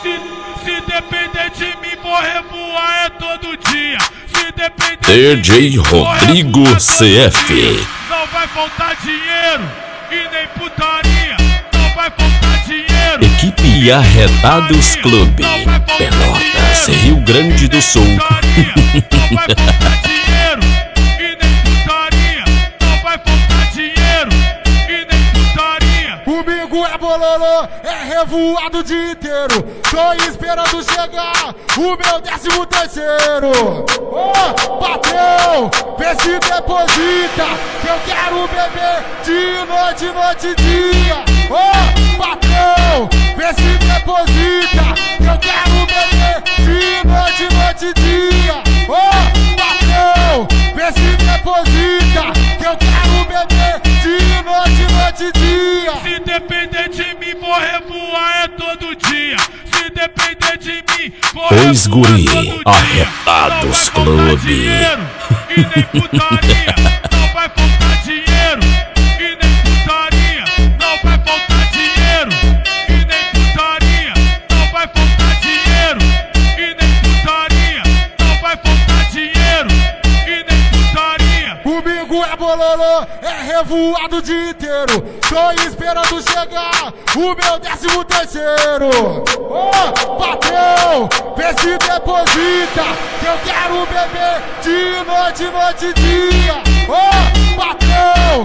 Se depender de mim, vou revoar todo dia. Se depender DJ Rodrigo CF. Não vai faltar dinheiro e nem putaria. Não vai faltar dinheiro. Equipe Arredados Clube, Pelotas, Rio Grande do Sul. Não vai faltar dinheiro e nem putaria. Não vai faltar dinheiro e nem putaria. Comigo é bololô, é revoado o dia inteiro. Tô esperando chegar o meu 13º. Oh, patrão, vê se deposita, que eu quero beber de noite, noite e dia. Oh, patrão, vê se deposita, que eu quero beber de noite, noite e dia. Oh, patrão, vê se deposita, que eu quero beber de noite, noite e dia. Se depender de mim, vou revoar todo dia. Se depender de mim, vou Pois revoar guri, todo dia. Arredados Não vai faltar Clube. dinheiro e nem putaria. Não vai faltar dinheiro e nem putaria. Não vai faltar dinheiro e nem putaria. Não vai faltar dinheiro e nem putaria. Não vai faltar dinheiro e nem putaria. Comigo é bololô, é revoado o dia inteiro. Tô esperando chegar o meu 13º. Oh, patrão, vê se deposita, que eu quero beber de noite, noite e dia. Oh, patrão,